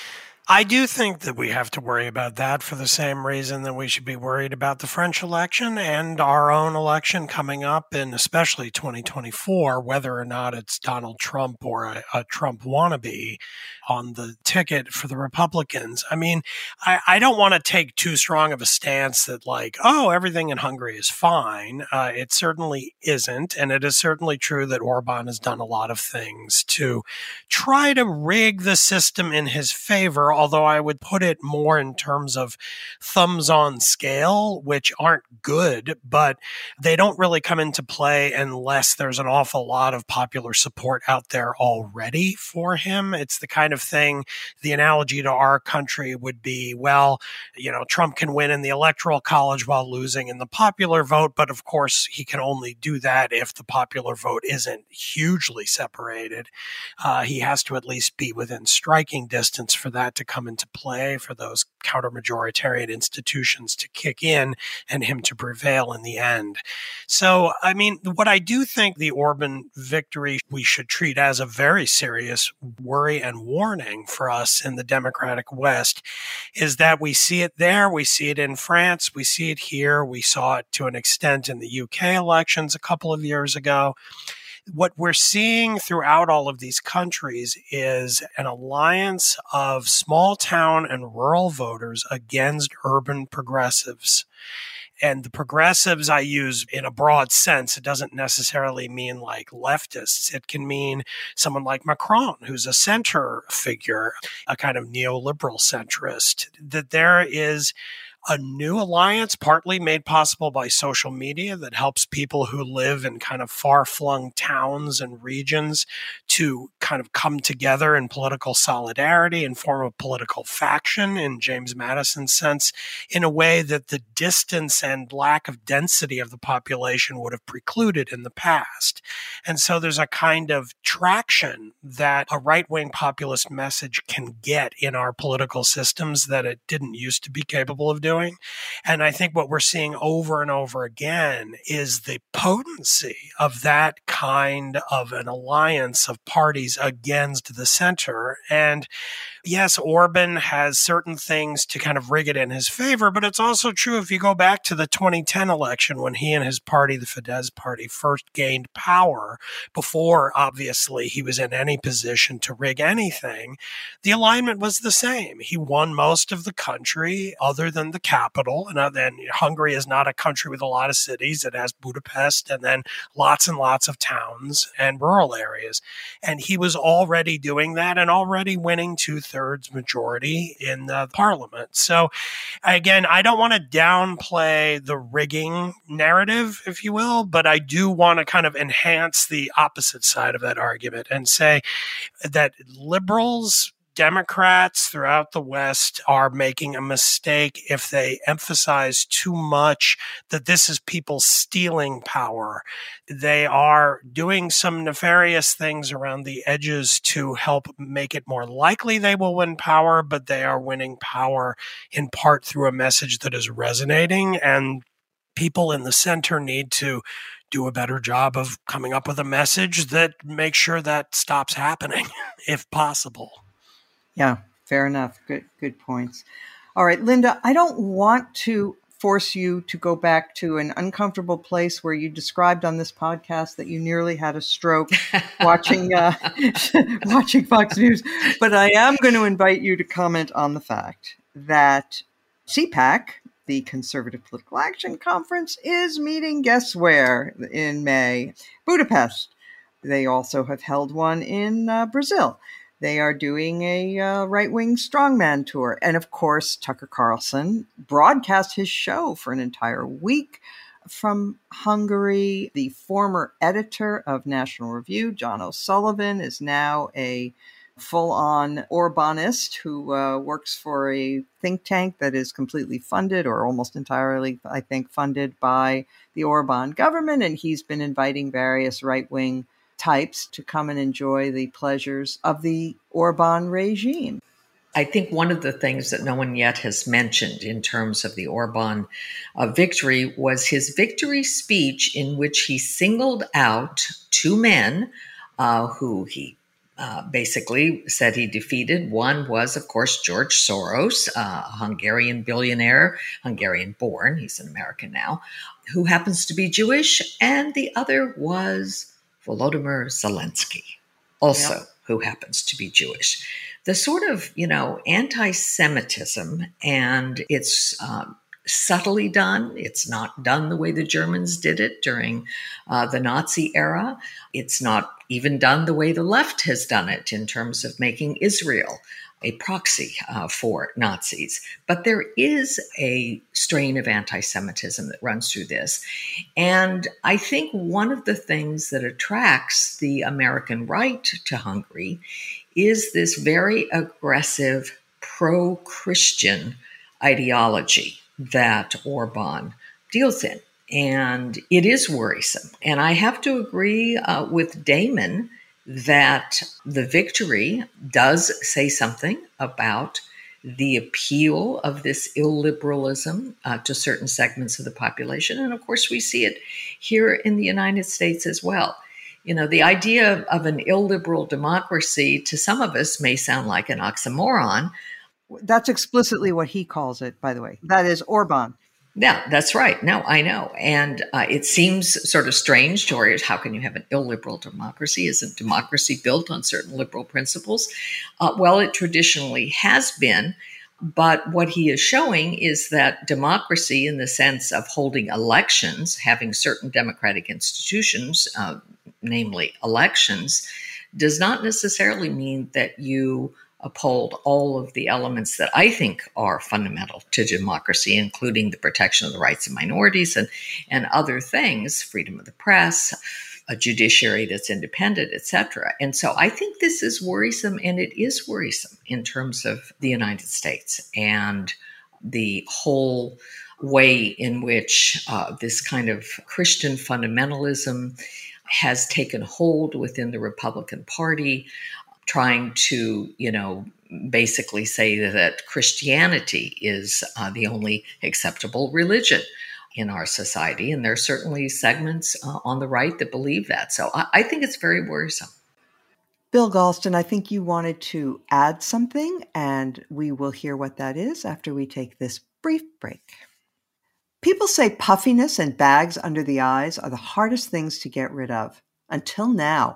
I do think that we have to worry about that for the same reason that we should be worried about the French election and our own election coming up in especially twenty twenty-four, whether or not it's Donald Trump or a, a Trump wannabe on the ticket for the Republicans. I mean, I, I don't want to take too strong of a stance that like, oh, everything in Hungary is fine. Uh, it certainly isn't. And it is certainly true that Orban has done a lot of things to try to rig the system in his favor, although I would put it more in terms of thumbs on scale, which aren't good, but they don't really come into play unless there's an awful lot of popular support out there already for him. It's the kind of thing, the analogy to our country would be, well, you know, Trump can win in the Electoral College while losing in the popular vote, but of course he can only do that if the popular vote isn't hugely separated. Uh, he has to at least be within striking distance for that to come into play, for those counter-majoritarian institutions to kick in and him to prevail in the end. So, I mean, what I do think the Orban victory we should treat as a very serious worry and warning for us in the democratic West is that we see it there, we see it in France, we see it here, we saw it to an extent in the U K elections a couple of years ago. What we're seeing throughout all of these countries is an alliance of small town and rural voters against urban progressives. And the progressives I use in a broad sense. It doesn't necessarily mean like leftists. It can mean someone like Macron, who's a center figure, a kind of neoliberal centrist, that there is a new alliance, partly made possible by social media, that helps people who live in kind of far-flung towns and regions to kind of come together in political solidarity and form a political faction, in James Madison's sense, in a way that the distance and lack of density of the population would have precluded in the past. And so there's a kind of traction that a right-wing populist message can get in our political systems that it didn't used to be capable of doing. Doing. And I think what we're seeing over and over again is the potency of that kind of an alliance of parties against the center. And yes, Orban has certain things to kind of rig it in his favor, but it's also true if you go back to the twenty ten election when he and his party, the Fidesz party, first gained power before, obviously, he was in any position to rig anything, the alignment was the same. He won most of the country other than the capital. And then Hungary is not a country with a lot of cities. It has Budapest and then lots and lots of towns and rural areas. And he was already doing that and already winning two-thirds majority in the parliament. So again, I don't want to downplay the rigging narrative, if you will, but I do want to kind of enhance the opposite side of that argument and say that liberals, Democrats throughout the West are making a mistake if they emphasize too much that this is people stealing power. They are doing some nefarious things around the edges to help make it more likely they will win power, but they are winning power in part through a message that is resonating, and people in the center need to do a better job of coming up with a message that makes sure that stops happening, if possible. Yeah, fair enough. Good, good points. All right, Linda, I don't want to force you to go back to an uncomfortable place where you described on this podcast that you nearly had a stroke watching uh, watching Fox News, but I am going to invite you to comment on the fact that C PAC, the Conservative Political Action Conference, is meeting, guess where, in May? Budapest. They also have held one in uh, Brazil. They are doing a uh, right-wing strongman tour. And of course, Tucker Carlson broadcast his show for an entire week from Hungary. The former editor of National Review, John O'Sullivan, is now a full-on Orbanist who uh, works for a think tank that is completely funded, or almost entirely, I think, funded by the Orban government. And he's been inviting various right-wing types to come and enjoy the pleasures of the Orban regime. I think one of the things that no one yet has mentioned in terms of the Orban uh, victory was his victory speech, in which he singled out two men uh, who he uh, basically said he defeated. One was, of course, George Soros, uh, a Hungarian billionaire, Hungarian born, he's an American now, who happens to be Jewish. And the other was Volodymyr Zelensky, also yep. who happens to be Jewish. The sort of, you know, anti-Semitism, and it's um, subtly done. It's not done the way the Germans did it during uh, the Nazi era. It's not even done the way the left has done it in terms of making Israel a proxy uh, for Nazis. But there is a strain of anti-Semitism that runs through this. And I think one of the things that attracts the American right to Hungary is this very aggressive pro-Christian ideology that Orban deals in. And it is worrisome. And I have to agree uh, with Damon that the victory does say something about the appeal of this illiberalism uh, to certain segments of the population. And of course, we see it here in the United States as well. You know, the idea of an illiberal democracy to some of us may sound like an oxymoron. That's explicitly what he calls it, by the way. That is Orban. Yeah, that's right. No, I know. And uh, it seems sort of strange to us. How can you have an illiberal democracy? Isn't democracy built on certain liberal principles? Uh, well, it traditionally has been. But what he is showing is that democracy, in the sense of holding elections, having certain democratic institutions, uh, namely elections, does not necessarily mean that you uphold all of the elements that I think are fundamental to democracy, including the protection of the rights of minorities and, and other things, freedom of the press, a judiciary that's independent, et cetera. And so I think this is worrisome, and it is worrisome in terms of the United States and the whole way in which uh, this kind of Christian fundamentalism has taken hold within the Republican Party, trying to, you know, basically say that Christianity is uh, the only acceptable religion in our society. And there are certainly segments uh, on the right that believe that. So I, I think it's very worrisome. Bill Galston, I think you wanted to add something, and we will hear what that is after we take this brief break. People say puffiness and bags under the eyes are the hardest things to get rid of. Until now.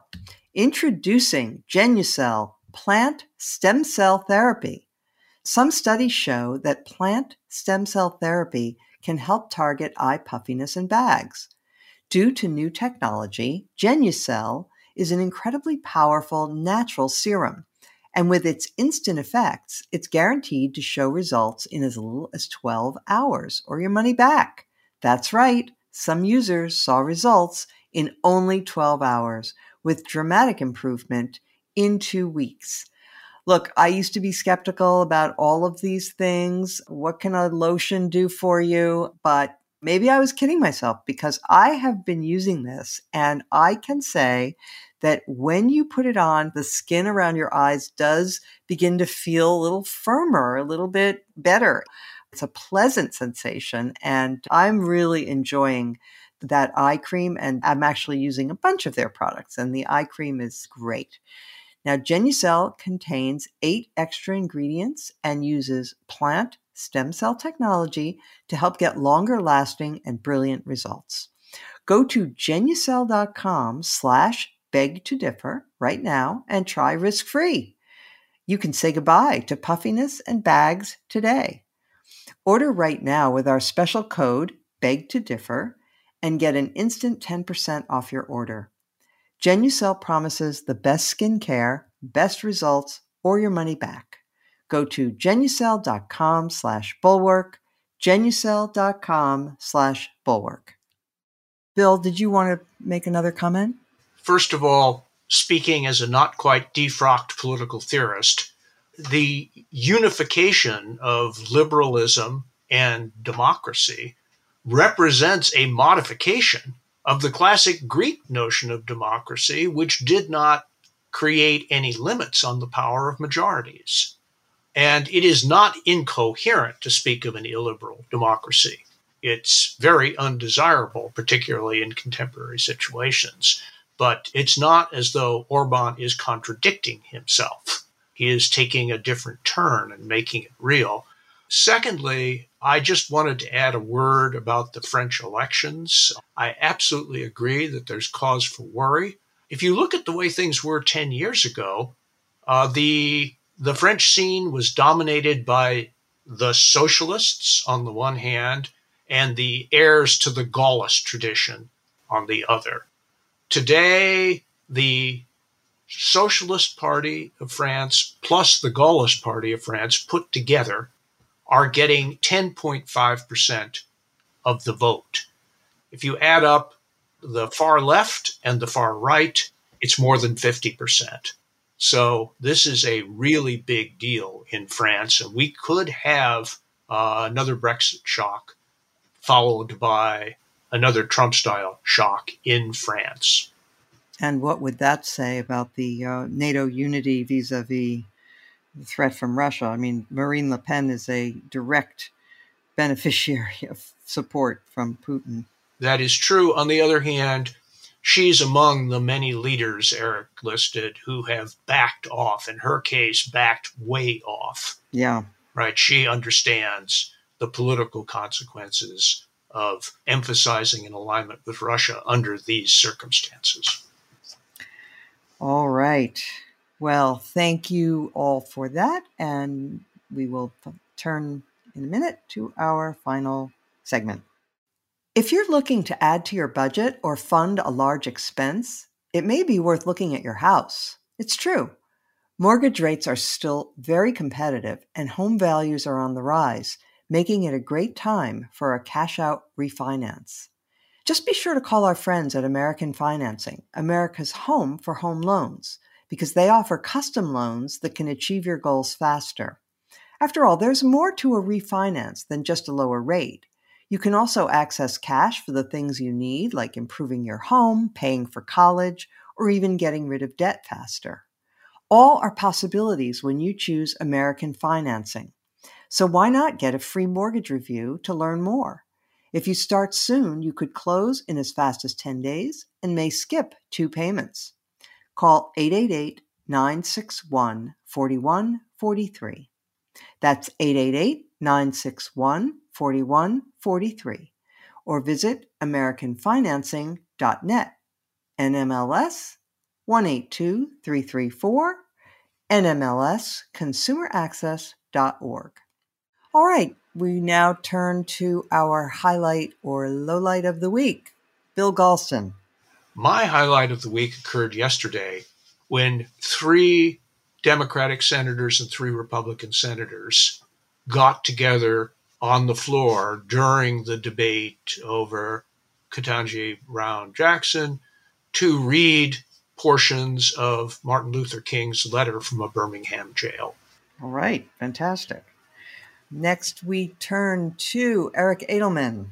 Introducing Genucel plant stem cell therapy. Some studies show that plant stem cell therapy can help target eye puffiness and bags. Due to new technology, Genucel is an incredibly powerful natural serum, and with its instant effects, it's guaranteed to show results in as little as twelve hours, or your money back. That's right, some users saw results in only twelve hours, with dramatic improvement in two weeks. Look, I used to be skeptical about all of these things. What can a lotion do for you? But maybe I was kidding myself, because I have been using this, and I can say that when you put it on, the skin around your eyes does begin to feel a little firmer, a little bit better. It's a pleasant sensation, and I'm really enjoying that eye cream, and I'm actually using a bunch of their products, and the eye cream is great. Now, Genucel contains eight extra ingredients and uses plant stem cell technology to help get longer lasting and brilliant results. Go to Genucel.com slash beg to differ right now and try risk-free. You can say goodbye to puffiness and bags today. Order right now with our special code beg to differ and get an instant ten percent off your order. Genucel promises the best skin care, best results, or your money back. Go to Genucel.com slash bulwark, Genucel.com slash bulwark. Bill, did you want to make another comment? First of all, speaking as a not quite defrocked political theorist, the unification of liberalism and democracy represents a modification of the classic Greek notion of democracy, which did not create any limits on the power of majorities. And it is not incoherent to speak of an illiberal democracy. It's very undesirable, particularly in contemporary situations. But it's not as though Orban is contradicting himself. He is taking a different turn and making it real. Secondly, I just wanted to add a word about the French elections. I absolutely agree that there's cause for worry. If you look at the way things were ten years ago, uh, the the French scene was dominated by the socialists on the one hand and the heirs to the Gaullist tradition on the other. Today, the Socialist Party of France plus the Gaullist Party of France put together are getting ten point five percent of the vote. If you add up the far left and the far right, it's more than fifty percent. So this is a really big deal in France, and we could have uh, another Brexit shock followed by another Trump-style shock in France. And what would that say about the uh, NATO unity vis-a-vis the threat from Russia? I mean, Marine Le Pen is a direct beneficiary of support from Putin. That is true. On the other hand, she's among the many leaders Eric listed who have backed off, in her case, backed way off. Yeah. Right. She understands the political consequences of emphasizing an alignment with Russia under these circumstances. All right. Well, thank you all for that. And we will f- turn in a minute to our final segment. If you're looking to add to your budget or fund a large expense, it may be worth looking at your house. It's true. Mortgage rates are still very competitive and home values are on the rise, making it a great time for a cash-out refinance. Just be sure to call our friends at American Financing, America's home for home loans, because they offer custom loans that can achieve your goals faster. After all, there's more to a refinance than just a lower rate. You can also access cash for the things you need, like improving your home, paying for college, or even getting rid of debt faster. All are possibilities when you choose American Financing. So why not get a free mortgage review to learn more? If you start soon, you could close in as fast as ten days and may skip two payments. Call eight eight eight, nine six one, four one four three. That's eight eight eight, nine six one, four one four three. Or visit american financing dot net. N M L S one eight two three three four, N M L S consumer access dot org. All right, we now turn to our highlight or lowlight of the week. Bill Galston. My highlight of the week occurred yesterday when three Democratic senators and three Republican senators got together on the floor during the debate over Ketanji Brown Jackson to read portions of Martin Luther King's letter from a Birmingham jail. All right, fantastic. Next, we turn to Eric Edelman.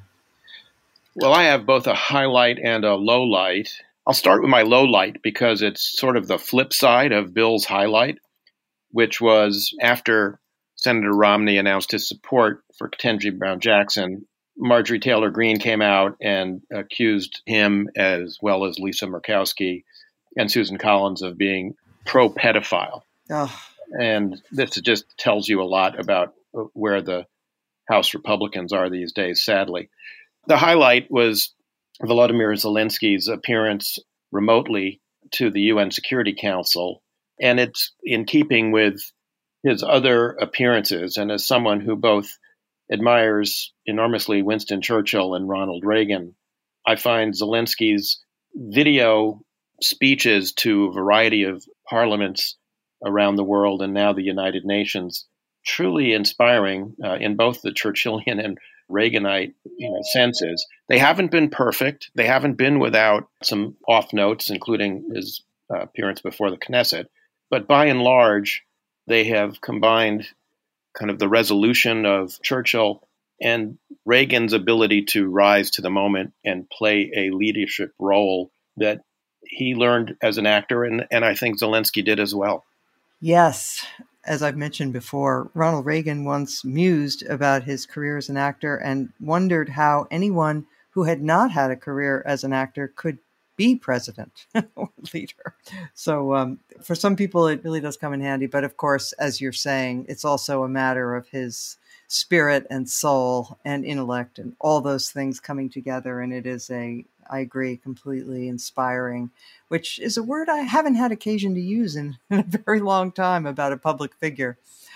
Well, I have both a highlight and a low light. I'll start with my low light because it's sort of the flip side of Bill's highlight, which was after Senator Romney announced his support for Ketanji Brown Jackson, Marjorie Taylor Greene came out and accused him, as well as Lisa Murkowski and Susan Collins, of being pro-pedophile. Oh. And this just tells you a lot about where the House Republicans are these days, sadly. The highlight was Volodymyr Zelensky's appearance remotely to the U N Security Council, and it's in keeping with his other appearances. And as someone who both admires enormously Winston Churchill and Ronald Reagan, I find Zelensky's video speeches to a variety of parliaments around the world and now the United Nations, truly inspiring uh, in both the Churchillian and Reaganite you know, senses. They haven't been perfect. They haven't been without some off notes, including his uh, appearance before the Knesset. But by and large, they have combined kind of the resolution of Churchill and Reagan's ability to rise to the moment and play a leadership role that he learned as an actor, and, and I think Zelensky did as well. Yes. As I've mentioned before, Ronald Reagan once mused about his career as an actor and wondered how anyone who had not had a career as an actor could be president or leader. So um, for some people, it really does come in handy. But of course, as you're saying, it's also a matter of his spirit and soul and intellect and all those things coming together. And it is a, I agree, completely inspiring, which is a word I haven't had occasion to use in, in a very long time about a public figure.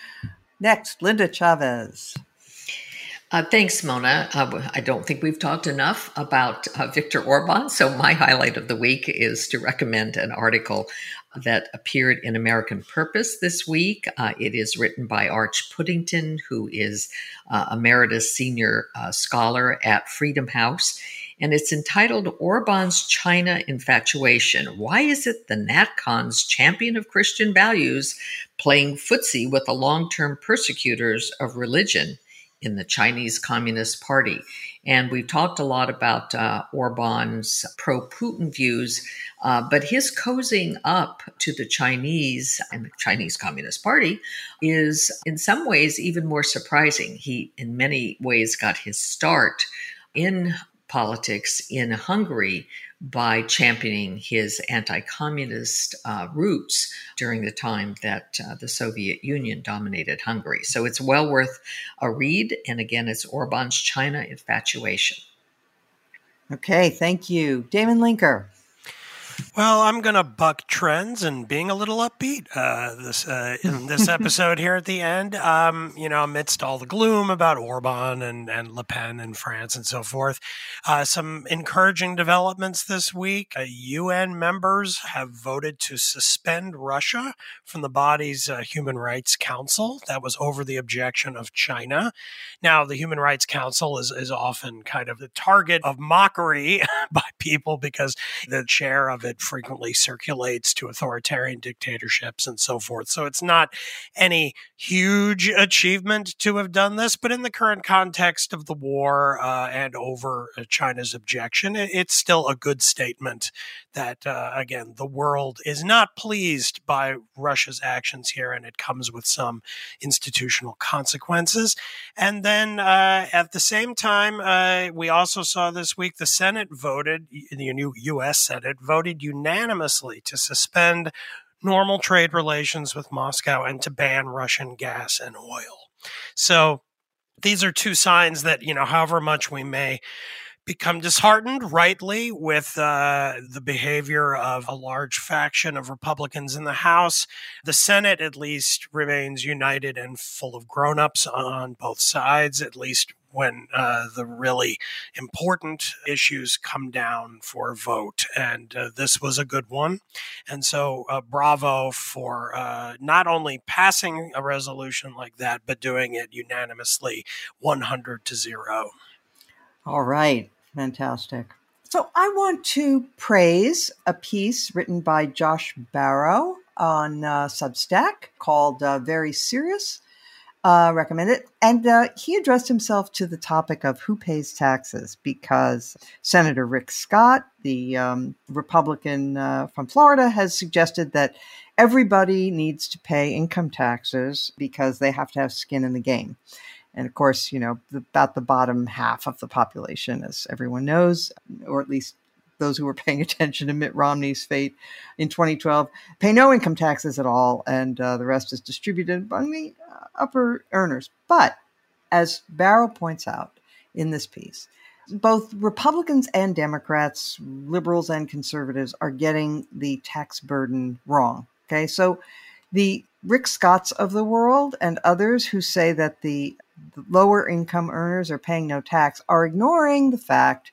Next, Linda Chavez. Uh, thanks, Mona. Uh, I don't think we've talked enough about uh, Viktor Orban, so my highlight of the week is to recommend an article that appeared in American Purpose this week. Uh, it is written by Arch Puddington, who is uh, Emeritus Senior uh, Scholar at Freedom House, and it's entitled Orban's China Infatuation. Why is it the NatCon's champion of Christian values playing footsie with the long-term persecutors of religion in the Chinese Communist Party? And we've talked a lot about uh, Orban's pro-Putin views, uh, but his cozying up to the Chinese and the Chinese Communist Party is in some ways even more surprising. He, in many ways, got his start in politics in Hungary by championing his anti-communist uh, roots during the time that uh, the Soviet Union dominated Hungary. So it's well worth a read. And again, it's Orban's China Infatuation. Okay, thank you. Damon Linker. Well, I'm going to buck trends and being a little upbeat uh, this uh, in this episode here at the end. Um, you know, amidst all the gloom about Orban and, and Le Pen in France and so forth, uh, some encouraging developments this week. Uh, U N members have voted to suspend Russia from the body's uh, Human Rights Council. That was over the objection of China. Now, the Human Rights Council is, is often kind of the target of mockery by people because the chair of it frequently circulates to authoritarian dictatorships and so forth. So it's not any huge achievement to have done this, but in the current context of the war uh, and over China's objection, it's still a good statement that, uh, again, the world is not pleased by Russia's actions here, and it comes with some institutional consequences. And then uh, at the same time, uh, we also saw this week the Senate voted, the new U S Senate voted unanimously to suspend normal trade relations with Moscow and to ban Russian gas and oil. So these are two signs that, you know, however much we may become disheartened, rightly, with uh, the behavior of a large faction of Republicans in the House, the Senate at least remains united and full of grown-ups on both sides, at least when uh, the really important issues come down for a vote. And uh, this was a good one. And so uh, bravo for uh, not only passing a resolution like that, but doing it unanimously one hundred to zero. All right. Fantastic. So I want to praise a piece written by Josh Barrow on uh, Substack called uh, Very Serious. Uh, recommend it. And uh, he addressed himself to the topic of who pays taxes because Senator Rick Scott, the um, Republican uh, from Florida, has suggested that everybody needs to pay income taxes because they have to have skin in the game. And of course, you know, the, about the bottom half of the population, as everyone knows, or at least those who were paying attention to Mitt Romney's fate in twenty twelve, pay no income taxes at all, and uh, the rest is distributed among the uh, upper earners. But as Barrow points out in this piece, both Republicans and Democrats, liberals and conservatives, are getting the tax burden wrong. Okay, so the Rick Scotts of the world and others who say that the, the lower income earners are paying no tax are ignoring the fact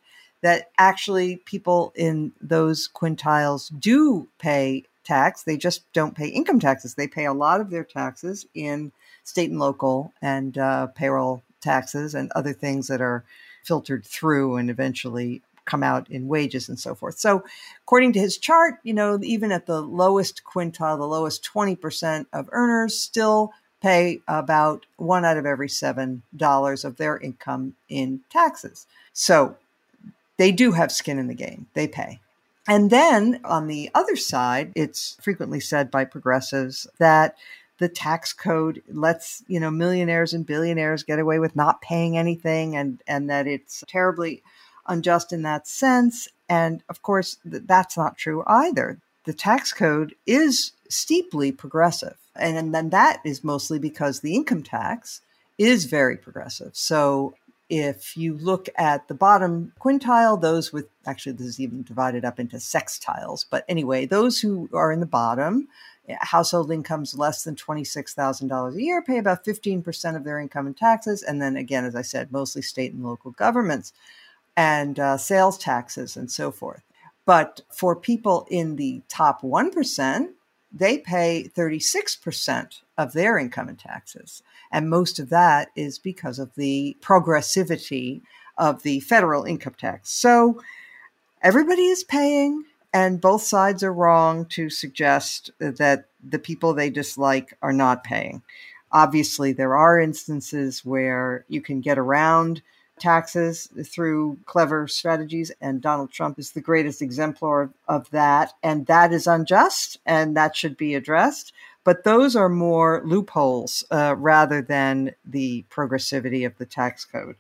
that actually people in those quintiles do pay tax. They just don't pay income taxes. They pay a lot of their taxes in state and local and uh, payroll taxes and other things that are filtered through and eventually come out in wages and so forth. So according to his chart, you know, even at the lowest quintile, the lowest twenty percent of earners still pay about one out of every seven dollars of their income in taxes. So they do have skin in the game. They pay. And then on the other side, it's frequently said by progressives that the tax code lets, you know, millionaires and billionaires get away with not paying anything, and, and that it's terribly unjust in that sense. And of course, th- that's not true either. The tax code is steeply progressive. And, and then that is mostly because the income tax is very progressive. So if you look at the bottom quintile, those with, actually this is even divided up into sextiles, but anyway, those who are in the bottom, household incomes less than twenty-six thousand dollars a year pay about fifteen percent of their income in taxes. And then again, as I said, mostly state and local governments and uh, sales taxes and so forth. But for people in the top one percent, they pay thirty-six percent of their income in taxes. And most of that is because of the progressivity of the federal income tax. So everybody is paying, and both sides are wrong to suggest that the people they dislike are not paying. Obviously, there are instances where you can get around taxes through clever strategies, and Donald Trump is the greatest exemplar of, of that, and that is unjust, and that should be addressed. But those are more loopholes uh, rather than the progressivity of the tax code.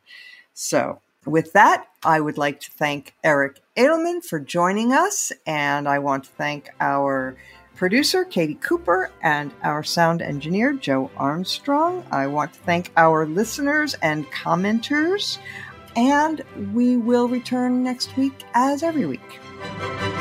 So with that, I would like to thank Eric Edelman for joining us, and I want to thank our producer, Katie Cooper, and our sound engineer, Joe Armstrong. I want to thank our listeners and commenters, and we will return next week as every week.